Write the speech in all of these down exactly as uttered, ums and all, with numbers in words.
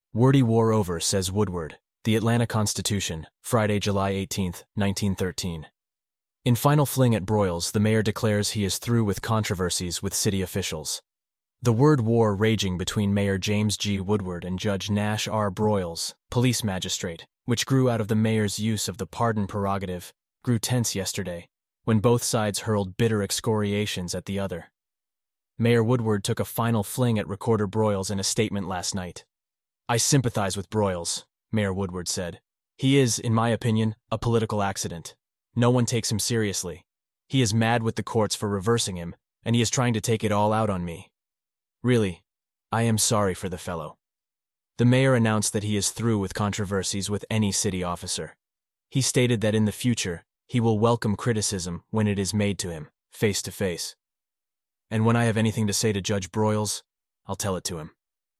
Wordy war over, says Woodward. The Atlanta Constitution, Friday, July eighteenth, nineteen thirteen. In final fling at Broyles, the mayor declares he is through with controversies with city officials. The word war raging between Mayor James G. Woodward and Judge Nash R. Broyles, police magistrate, which grew out of the mayor's use of the pardon prerogative, grew tense yesterday, when both sides hurled bitter excoriations at the other. Mayor Woodward took a final fling at Recorder Broyles in a statement last night. "I sympathize with Broyles," Mayor Woodward said. "He is, in my opinion, a political accident. No one takes him seriously. He is mad with the courts for reversing him, and he is trying to take it all out on me. Really, I am sorry for the fellow." The mayor announced that he is through with controversies with any city officer. He stated that in the future, he will welcome criticism when it is made to him, face to face. "And when I have anything to say to Judge Broyles, I'll tell it to him."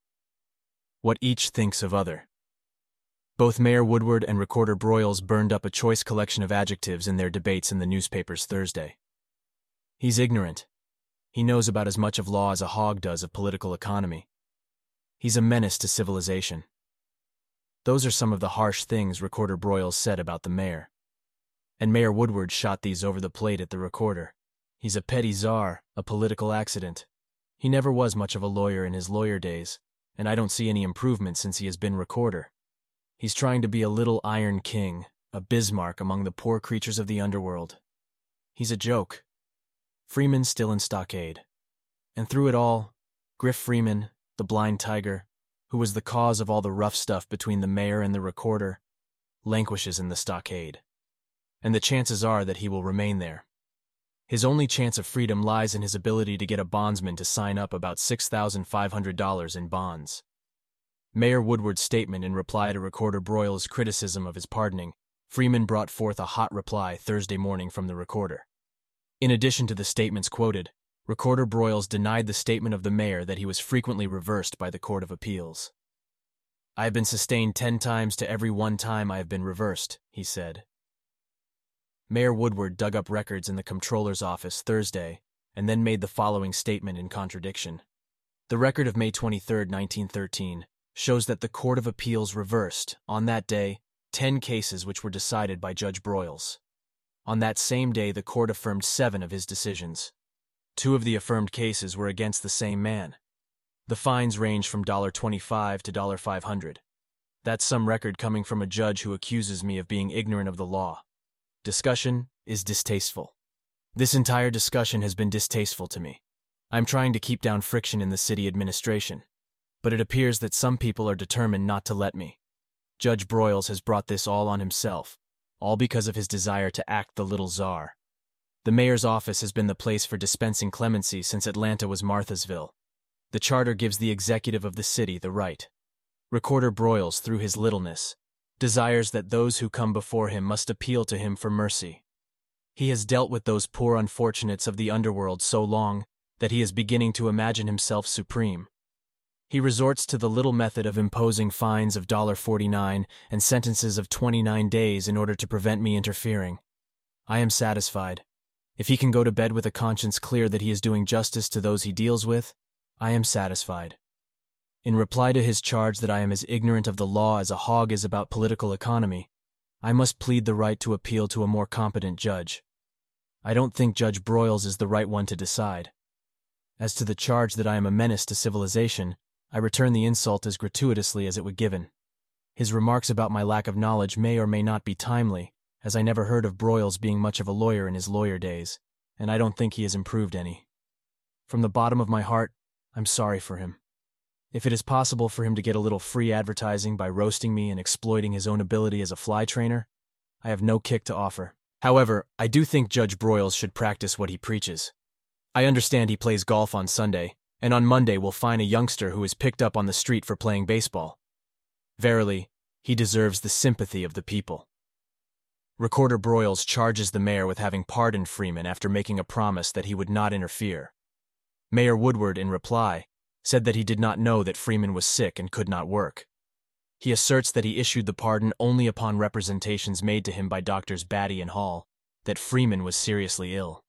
What each thinks of other. Both Mayor Woodward and Recorder Broyles burned up a choice collection of adjectives in their debates in the newspapers Thursday. He's ignorant. He knows about as much of law as a hog does of political economy. He's a menace to civilization. Those are some of the harsh things Recorder Broyles said about the mayor. And Mayor Woodward shot these over the plate at the recorder. He's a petty czar, a political accident. He never was much of a lawyer in his lawyer days, and I don't see any improvement since he has been recorder. He's trying to be a little iron king, a Bismarck among the poor creatures of the underworld. He's a joke. Freeman's still in Stockade. And through it all, Griff Freeman, the blind tiger, who was the cause of all the rough stuff between the mayor and the recorder, languishes in the Stockade. And the chances are that he will remain there. His only chance of freedom lies in his ability to get a bondsman to sign up about six thousand five hundred dollars in bonds. Mayor Woodward's statement in reply to Recorder Broyles' criticism of his pardoning, Freeman brought forth a hot reply Thursday morning from the recorder. In addition to the statements quoted, Recorder Broyles denied the statement of the mayor that he was frequently reversed by the Court of Appeals. "I have been sustained ten times to every one time I have been reversed," he said. Mayor Woodward dug up records in the comptroller's office Thursday and then made the following statement in contradiction. The record of May twenty-third, nineteen thirteen, shows that the Court of Appeals reversed, on that day, ten cases which were decided by Judge Broyles. On that same day, the court affirmed seven of his decisions. Two of the affirmed cases were against the same man. The fines range from one twenty-five to five hundred. That's some record coming from a judge who accuses me of being ignorant of the law. Discussion is distasteful. This entire discussion has been distasteful to me. I'm trying to keep down friction in the city administration, but it appears that some people are determined not to let me. Judge Broyles has brought this all on himself, all because of his desire to act the little czar. The mayor's office has been the place for dispensing clemency since Atlanta was Marthasville. The charter gives the executive of the city the right. Recorder Broyles, through his littleness, desires that those who come before him must appeal to him for mercy. He has dealt with those poor unfortunates of the underworld so long that he is beginning to imagine himself supreme. He resorts to the little method of imposing fines of one forty-nine and sentences of twenty-nine days in order to prevent me interfering. I am satisfied. If he can go to bed with a conscience clear that he is doing justice to those he deals with, I am satisfied. In reply to his charge that I am as ignorant of the law as a hog is about political economy, I must plead the right to appeal to a more competent judge. I don't think Judge Broyles is the right one to decide. As to the charge that I am a menace to civilization, I return the insult as gratuitously as it was given. His remarks about my lack of knowledge may or may not be timely, as I never heard of Broyles being much of a lawyer in his lawyer days, and I don't think he has improved any. From the bottom of my heart, I'm sorry for him. If it is possible for him to get a little free advertising by roasting me and exploiting his own ability as a fly trainer, I have no kick to offer. However, I do think Judge Broyles should practice what he preaches. I understand he plays golf on Sunday, and on Monday will fine a youngster who is picked up on the street for playing baseball. Verily, he deserves the sympathy of the people. Recorder Broyles charges the mayor with having pardoned Freeman after making a promise that he would not interfere. Mayor Woodward, in reply, said that he did not know that Freeman was sick and could not work. He asserts that he issued the pardon only upon representations made to him by Doctors Batty and Hall that Freeman was seriously ill.